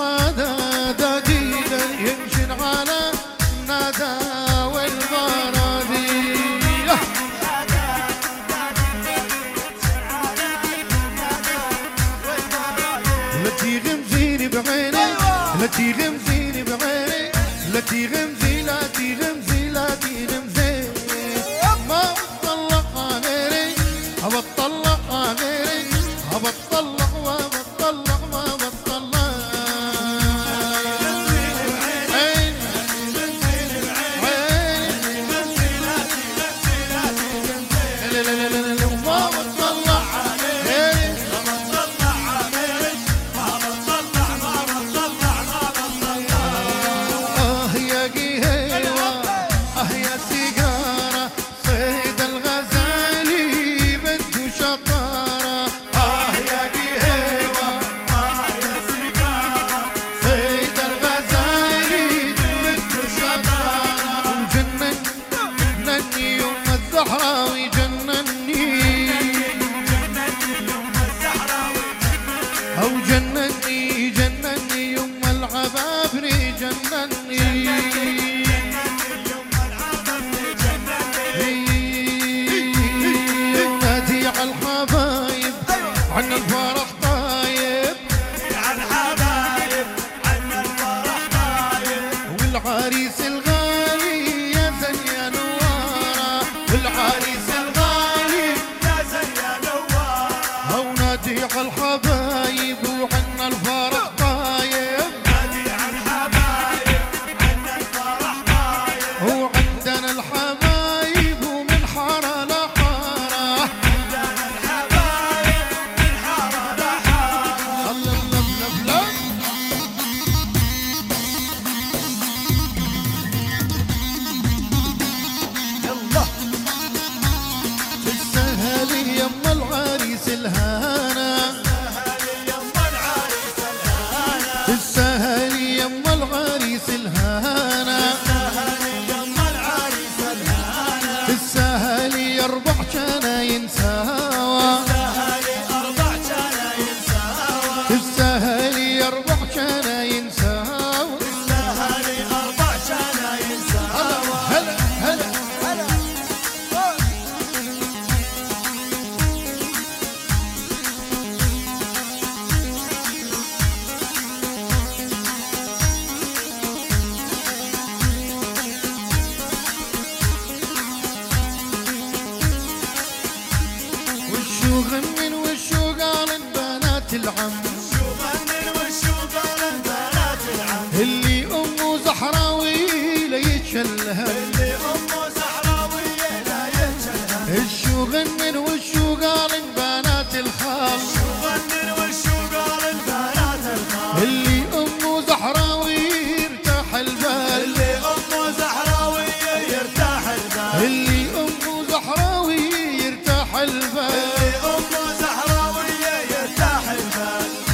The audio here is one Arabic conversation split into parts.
حدا دقيقا يمشي على الندى والغرادي لا تغمزيني بعيني لا تغمزيني بعيني لا تغمزي لا تغمزي لا تغمزي ما بطلع غيري بطلع غيري بطلع وبطلع ما بطلع عيني لا لا لا لا لا ما بطلع غيري يا قهيوة يا سيجارة صيد الغزالي بده شطارة يا قهيوة يا سيجارة صيد الغزالي بده شطارة وجنني يوم الزهراوي جنني أو جنني يوم العبابري جنني ونادي على الحبايب عن الفرح طايب والعريس الغالي يا زين يا نوارة والعريس الغالي يا زين يا نوارة ونادي على الحبايب وعنا الفرح طايب وعندنا الحبايب ومن حارة لحارة الله يلا تستاهل يم العريس الهانا تستاهل يم العريس الهانا تستاهل يربع جناين سوا تستاهل يربع جناين سوا هلا هلا وشو غنن وشو قالن بنات العم اللي أمه زحراوي لا يتشلهل الشو غنن وشو قالن بنات الخال اللي أمه زحراوي يرتاح البال اللي أمه زحراوي يرتاح البال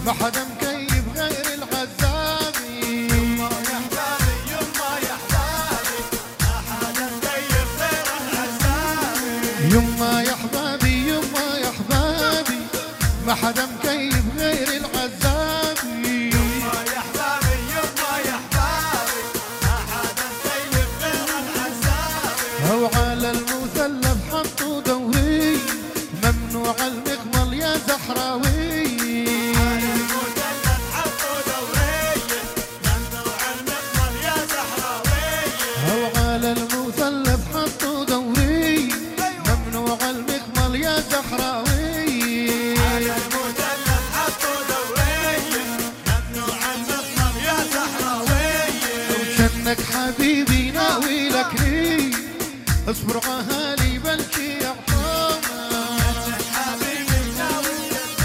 ما حدا مكيف غير العزابي. يما يا احبابي يما يا احبابي ما حدا مكيف غير العزابي. يما يا احبابي يما يا احبابي ما حدا مكيف غير العزابي. يما يا احبابي يما يا احبابي ما حدا مكيف غير العزابي. هو على المثلث حطوا دوري ممنوع المقمل يا زحراوي. على المثلث حطوا دوري ممنوع المقمل يا زحراوي. هو على المثلث حطوا دوري ممنوع المقمل يا زحراوي. على المثلث حطوا دوري ممنوع المقمل يا زحراوي. وشنك حبيبي ناوي لك لي اصبر اهالي بلكي يا حومه. حبيبي ناوي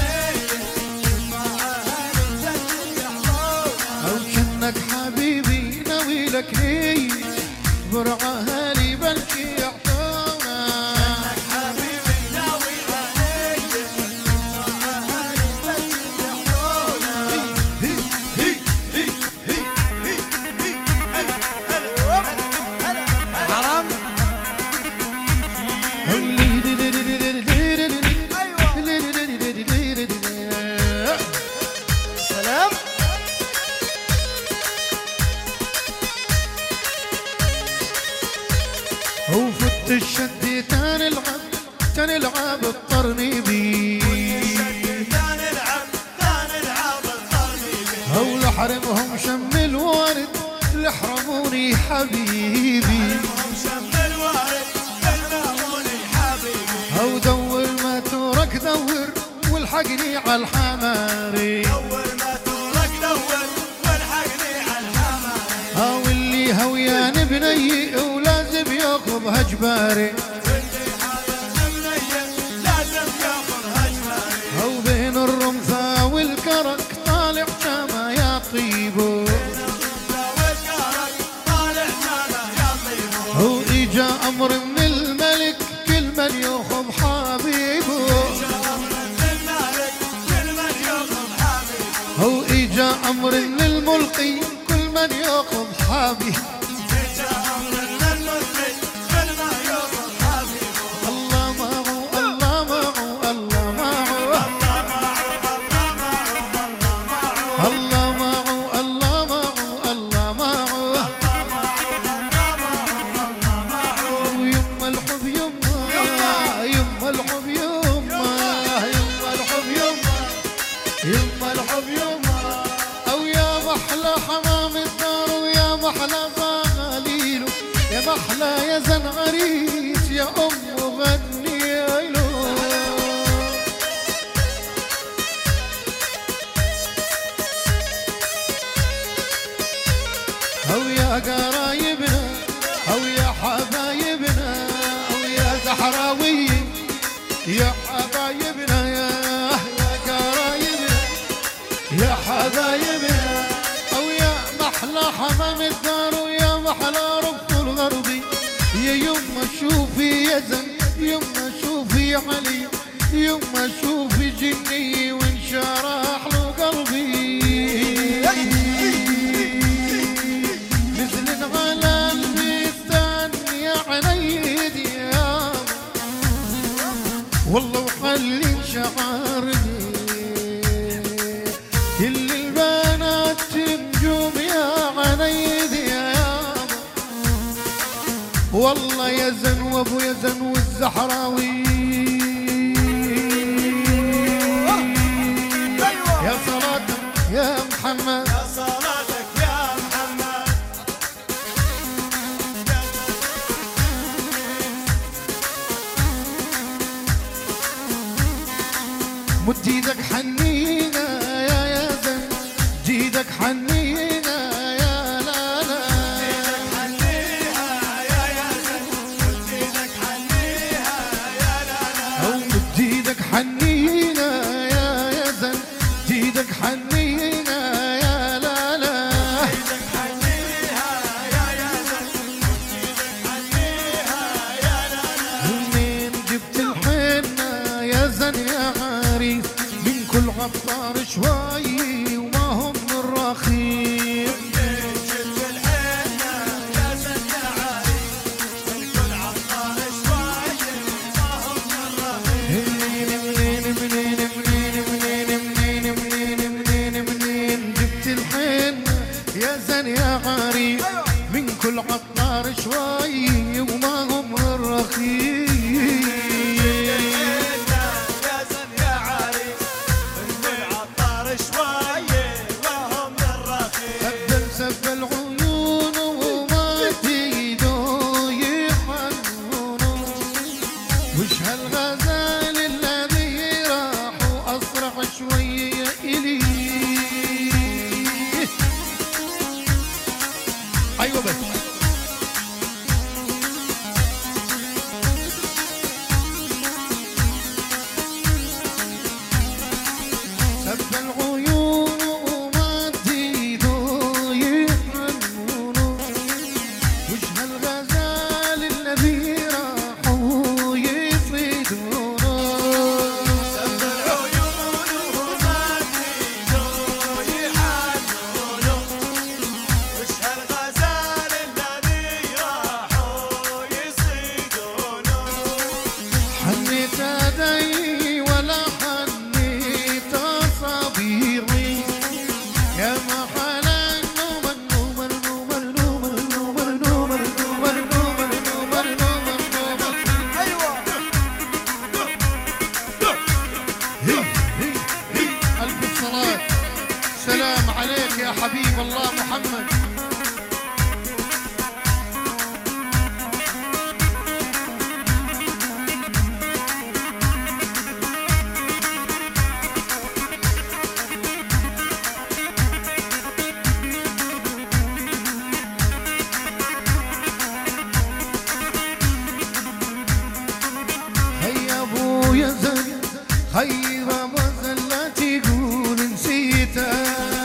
وشنك حبيبي ناوي لك لي اصبر اهالي بلكي يا حومه. حبيبي ناوي حرام. سلام. وفت الشد تنلعب اضطرني بي. تنلعب الطرني بي. هو لحرمهم شم الورد لحرموني حبيبي. شم الورد يحرموني حبيبي. هو دور ما ترك دور والحقني على الحماري. دور ما تورك دور والحقني على الحماري. هو اللي هويان بني ولازم ياخذها جباري. لازم ياخذها جباري. هو بين الرمثا والكرك طالع شما يا طيبو. طالع شاله يا طيبو. هو اجا امر من الملك كل من ياخذ حبيبه. هو اجا امر من الملقي كل من ياخذ حبيبه. الله معه الله معه الله معه الله معه الله معه الله معه. ويما الحب يما الحب يما الحب يما الحب يما. او يا محلى حمام الدار ويا محلى غليله يا محلى يا زن عريس يا ام غني له. او يا قرايبنا او يا حبايبنا او يا زحراوي يا حبايبنا يا قرايبنا يا حبايبنا. او يا محلى حمام الدار ويا محلى رب الغربي يا يما شوفي يا زن يما شوفي علي يما شوفي جني وانشرح له قلبي. مثل على البستان يا عنيدي يا والله وخلي شعرني كل البنات نجوم يا عنيدي يا والله يا زن وابو يا زن والزحراوي. يا صلاتك يا محمد يا صلاتك يا محمد. مد ايدك حنينا يا زن جيدك حنينا يا لا لا. مد ايدك حنينا يا زن جيدك حنينا يا لا لا. منين جبت الحنة يا زن يا عريس من كل عطار شوي عليك يا حبيب الله محمد. هيا ابويا زن هيا بابا زن لا تقول نسيته.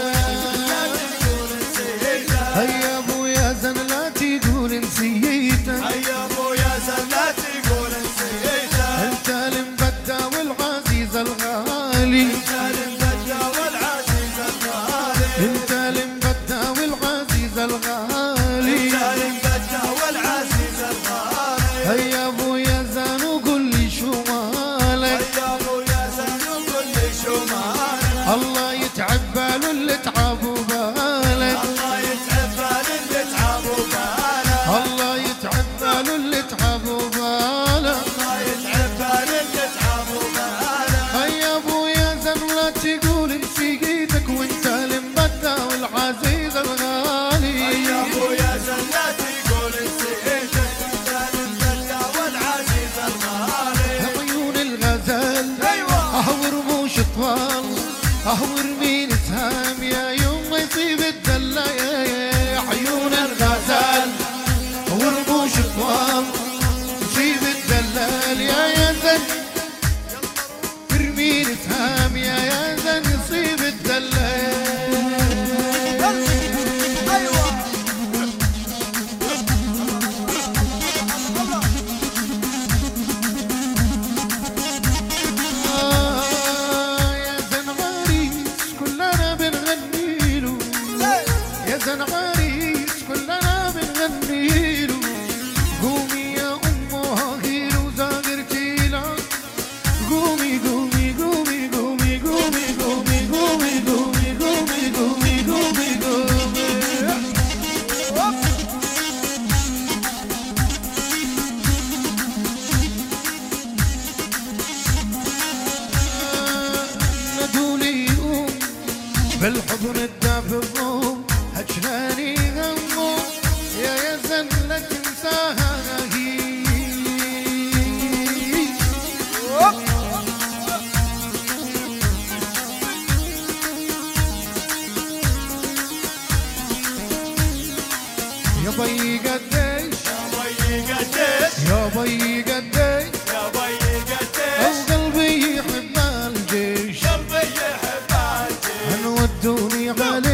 هيا ابويا زن لا تقول نسيته. هيا ابويا زن لا تقول نسيته. انت المبدع والعزيز الغالي. انت المبدع والعزيز الغالي. انت المبدع والعزيز الغالي. انت المبدع والعزيز الغالي. هيا ابويا زن وقول لي شو مالك. هيا ابويا زن وقول لي شو مالك. الله يتعب باله اللي تعب وبالك. الله يتعب باله اللي تعب وبالك. الله يتعب باله اللي تعب وبالك. الله يتعب باله اللي تعب وبالك. هيا ابويا زن ولا تقول نسيتك وانت المبدع والعزيز الغالي. هيا ابويا زن لا تقول نسيتك. انت المبدع والعزيز الغالي. عيون الغزال ايوه ورموش طوال ورمين سهام يا يوم ما يصيب الدلة. يا عيون الغزال ورموش طوال يصيب الدلال. يا زن ارمين سهام يا زن يصيب الدلال. ايوه يا زن عريس كلنا بنغني له. يا زن عريس كلنا بنغني له. قومي يا أمه هيلو زاغرتي لك. قومي قومي قومي قومي قومي قومي قومي قومي قومي قومي قومي قومي. نادولي قوم بالحضن الدافئ الضوم هجناني همه. يا زن لا تنساها هي. يا بي قديش يا بي قديش. يا بي قديش يا بي قديش. أو قلبي يحب الجيش. قلبي يحب الجيش. هنودوني على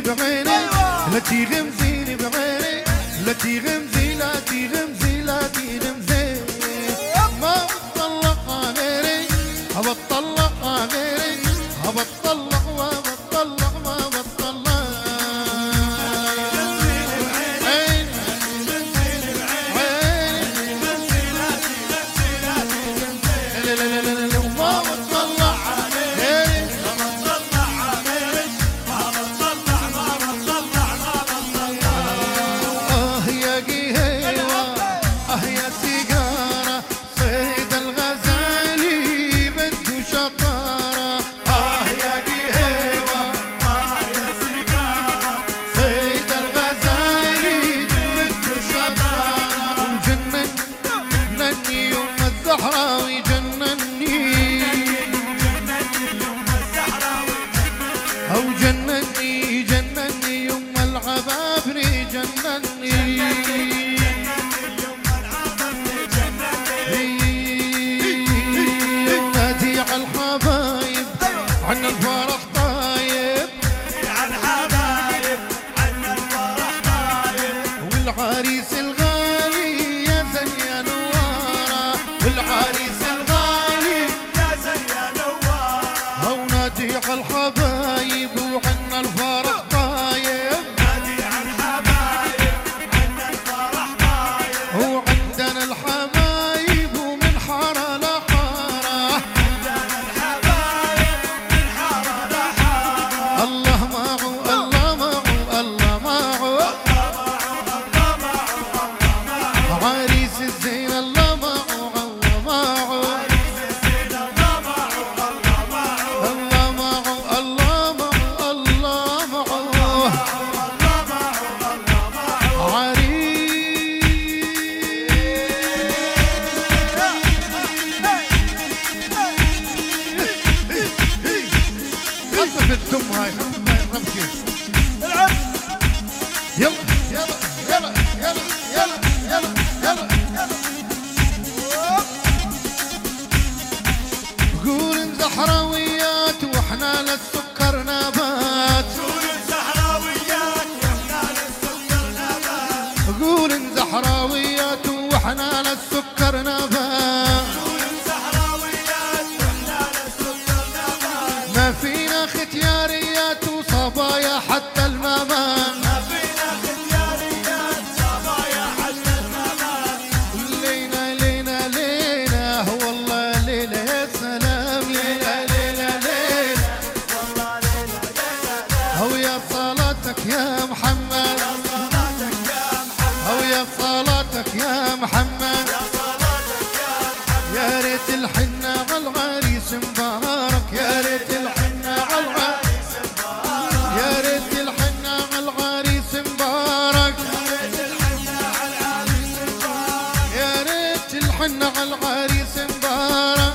بعيني لا تغمزيني بعيني لا تغمزي لا تغمزي لا تغمزي ما بتطلق غيري بتطلق غيري بتطلق وبتطلق ما بتطلق زحراويات وحنا للسكر نبات ما فينا ختياريات وصبايا حتى المامان لينا لينا لينا والله ليلة يا سلام ليلة ليلة ليلة هو يا صلاتك يا محمد يا صلاتك يا محمد يا ريت الحنة عالعريس مبارك يا ريت الحنة عالعريس مبارك يا ريت الحنة عالعريس مبارك يا ريت الحنة عالعريس مبارك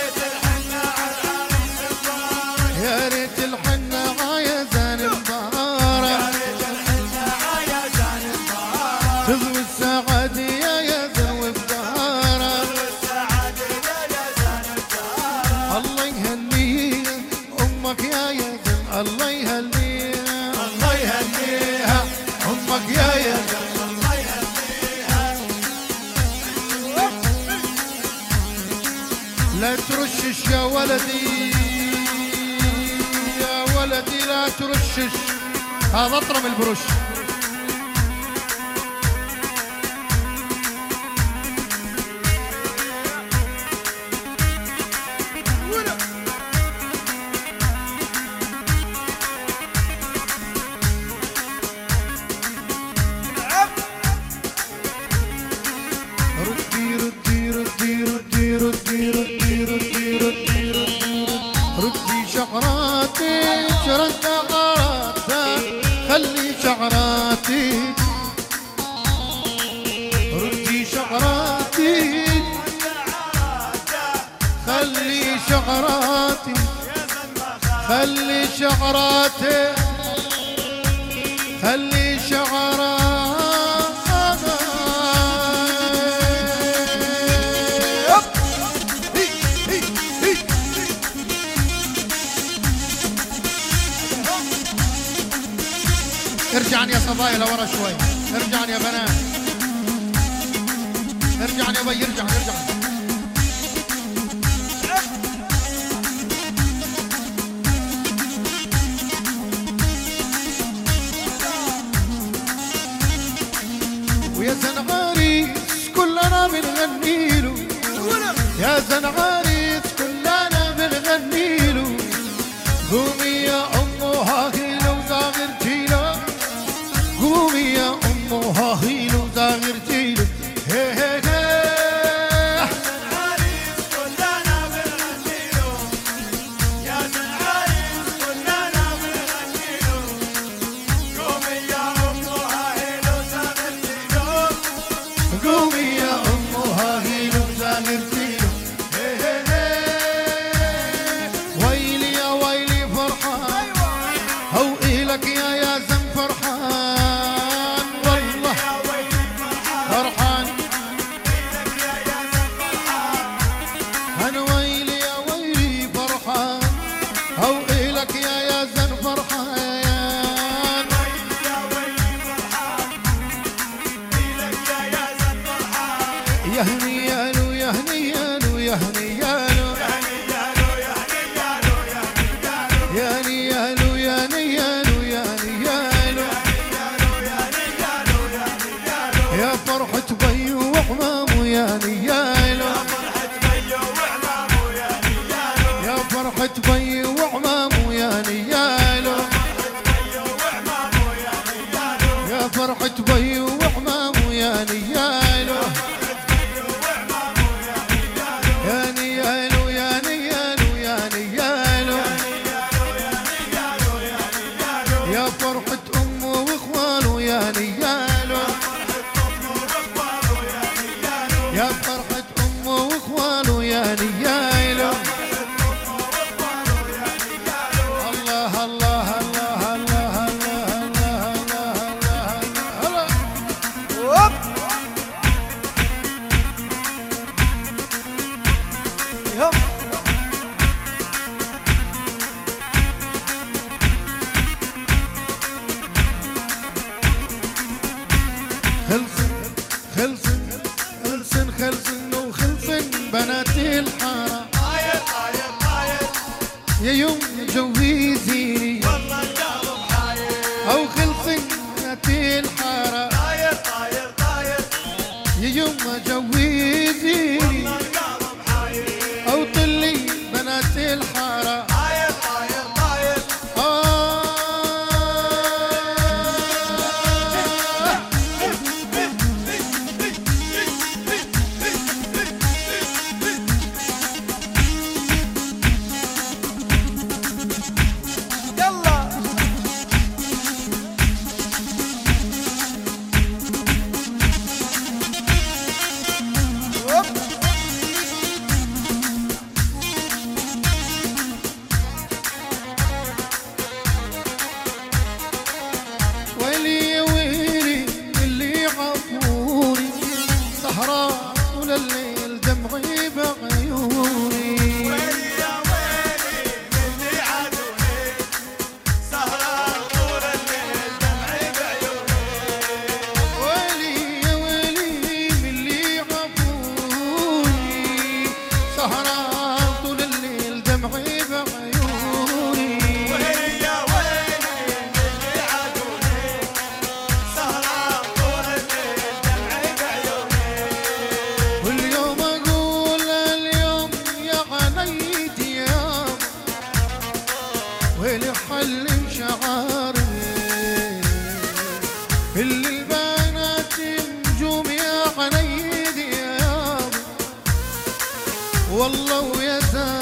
يا ريت الحنة عايزان مبارك تضوي السعادة يا يزن وبدارك الله يهنيها أمك يا يزن الله يهنيها الله يهنيها أمك يا يزن الله يهنيها لا ترشش يا ولدي يا ولدي لا ترشش هذا اطرم البرش ردي شعراتي شرد غاراتك خلي شعراتي ردي شعراتي خلي شعراتي خلي شعراتي خلي شعراتي ارجعني يا صبايا لورا شوي، ارجعني يا بنات، ارجعني يا بي، ارجعني ارجعني. ويا زنغاريس كلنا بنغنيله، يا زنغاريس كلنا بنغنيله. قومي يا أمو هاهيلو زاغرتيلو، قومي يا أمو هاهيلو زاغرتيلو. هي هي هي يا زنغاريس كلنا بنغنيله، يا زنغاريس كلنا بنغنيله. قومي يا أمو هاهيلو زاغرتيلو، قومي يا أمو هاهيلو زاغرتيلو. هي هي هي ويلي يا ويلي فرحان، هو إلك يا زن فرحان والله فرحان. أنا ويلي يا ويلي فرحان، هو إلك يا زن فرحان. يا هنيالو يا هنيالو يا هنيالو يا نيالو يا نيالو يا نيالو يا فرحة بي وعمامو يا نيالو، يا فرحة بي وعمامو يا نيالو، يا فرحة بي وعمامو يا نيالو. يا نيالو يا نيالو يا نيالو يا فرحة أمه وإخوانه يا نيالو، يا فرحة أمه وإخوانه يا نيالو. الله الله الله الله الله الله الله الله. خلصن خلصن خلصن وخلصن بنات الحارة يا يوم جوزيني أو خلصن بنات الحارة يا يوم جوزيني أو طلي بنات الحارة. ويلي يا ويلي اللي عفوني سهران طول الليل دمعي بعيوني. ويلي يا ويلي اللي عادوني سهران طول الليل دمعي بعيوني. ويلي يا ويلي اللي عفوني سهران طول الليل دمعي بعيوني. ويلي يا ويلي اللي عادوني سهران طول الليل دمعي بعيوني. واليوم أقول اليوم يا عنيدي يا ويلي حل شعاري اللي البنات نجوم يا عنيدي يا والله ويا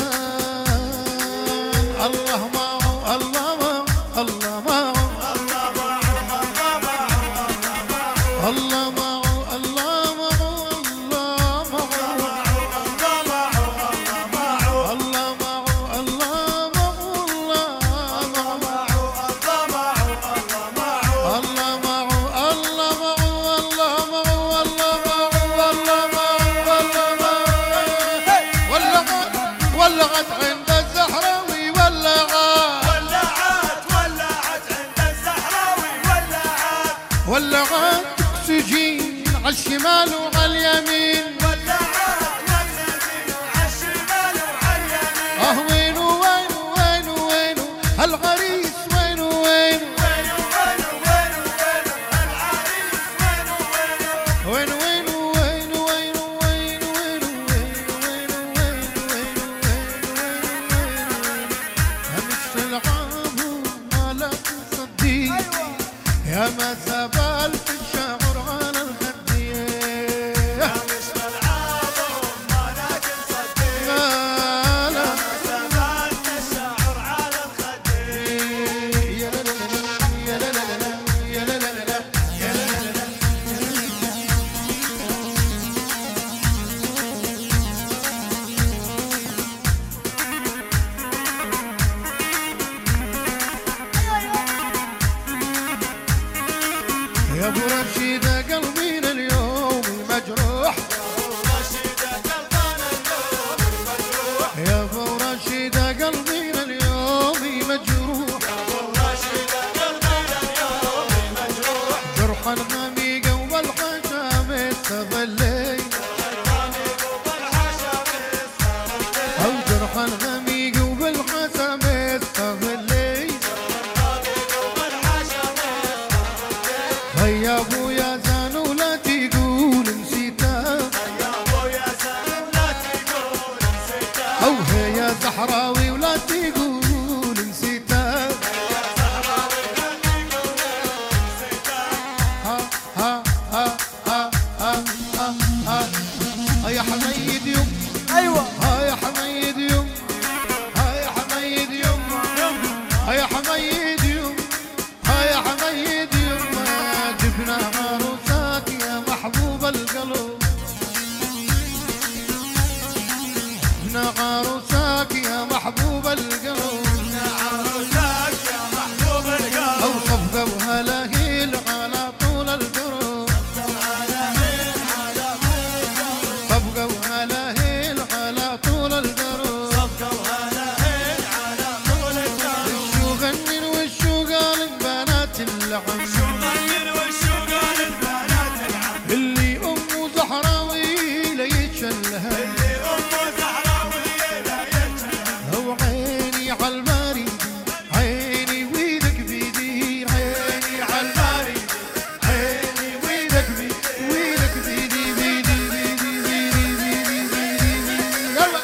زان الله معه الله معه الله معه الله معه الله معه الله معه الله معه الله معه الله معه الله معه ولعت عند الزهراوي ولعت ولعت عند الزهراوي ولعت ولعت اكسجين عالشمال وعاليمين وينو وينو وينو وينو هالعريس وينو وينو وينو وينو وينو وينو وينو همش العابو ما لا تصدي يا ما سبلت الشعر على الخديه همش العابو ما لا تصدي يا ابو رشيدة قلبينا اليوم مجروح يا ابو رشيدة قلبينا اليوم مجروح جرح الغميق والحشام استظلي او جرح الغميق والحشام استظلي هيا ابويا زانو لا تقول نسيته او هيا زحراوي ولا تقول نسيته ها ها ها ها ها ها يا حميد يوم ايوه ها يا حميد يوم ها يا حميد يوم ها يا حميد يوم ها يا حميد يوم جبنا عروسك يا محبوب القلب جبنا عروسك يا محبوب القلب او صفقة وهلاهيل على طول الدروب صفقة وهلاهيل على طول الدروب وشو غنن وشو قال بنات العم اللي أمه زحراوي ليتشلها هو عيني عالباري عيني ويدك بيدي عيني عالباري عيني ويدك بيدي ويدك بيدي بيدي بيدي بيدي بيدي بيدي يلا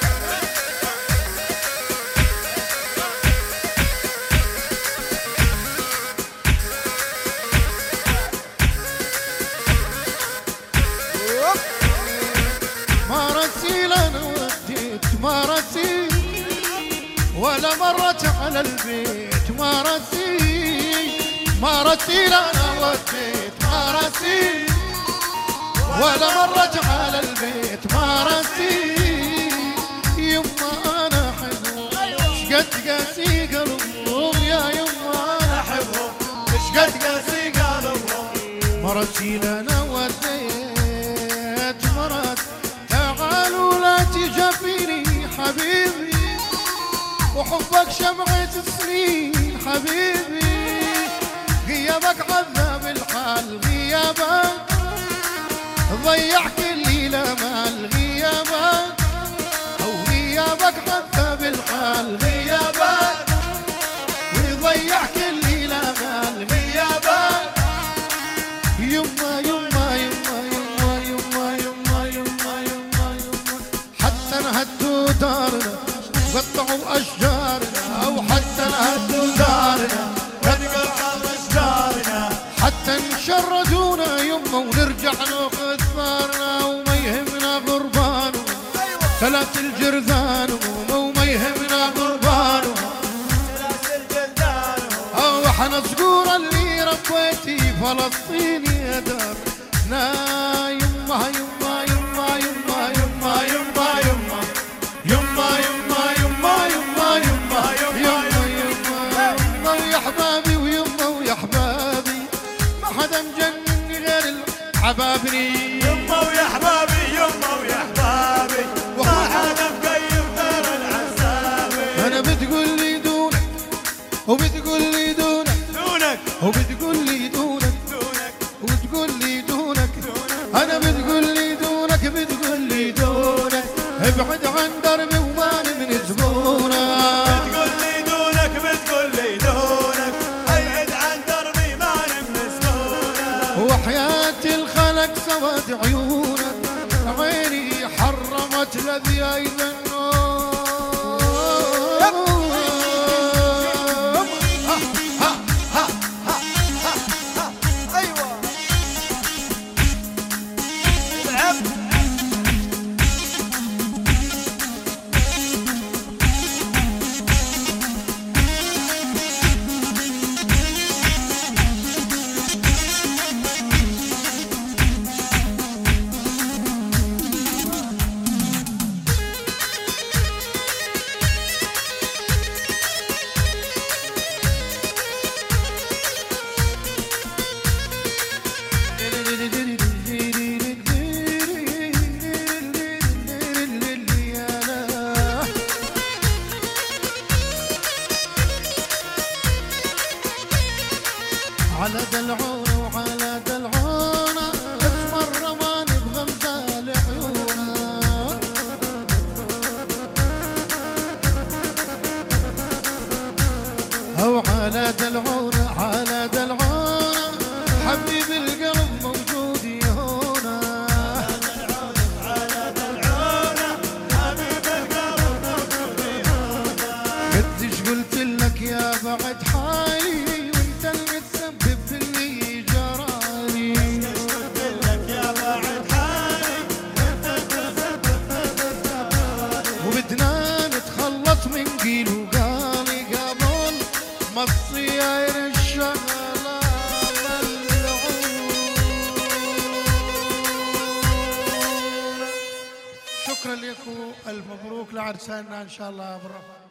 ما رسيل انا وديت ما رسيل ولا مرت على البيت ما رسيل ما رسيل انا وديت ما رسيل ولا مرت على البيت ما رسيل يما انا احبهم شقد قاسي قلبهم يا يما انا احبهم شقد قاسي قلبهم ما رسيل انا وديت مرت تعالوا لا تجافيني حبيبي وحبك شمعة سنين حبيبي غيابك عذاب الحال غيابك ضيع كل الامال غيابك او غيابك عذاب الحال غيابك ويضيع كل الامال غيابك يما يما يما يما يما يما يما يما يما حتى نهدوا دارنا قطعوا اشجارنا او حتى نهدوا دارنا قطعوا اشجارنا حتى نشردونا يما ونرجع ناخذ ثارنا وما يهمنا غربانهم ثلاث الجرذان وما يهمنا غربانهم او احنا صقور اللي ربيتي فلسطين يا دارنا يما يما يما يما يما يما يما يما يما يما يما يما يما يما ويا حبابي ويما ويا حبابي ما حدا مجنني غير الحبابني يما ويا حبابي يما ويا حبابي ما حدا مكيف غير العزابي انا بتقول لي دونك وبتقول لي دونك دونك وبتقول لي دونك دونك وحياة الخلق سواد عيونك عيني حرمت لذيذ النوم. ايوه العب على دلعونه وعلى دلعونه اسمر رمان بغمزة لعيونه. او على دلعونه على دلعونه حبيب القلب موجود هنا. على دلعونه حبيب القلب موجود هنا. قديش قلت لك يا بعد حالي وانت اللي تسبب في اللي جرالي. قلت لك يا بعد حالي انت وبدنا نتخلص من قيل وقالي قبل ما تصير الشغلة ملعونة. شكرا لكم، ألف مبروك لعرساننا إن شاء الله بالرفاق.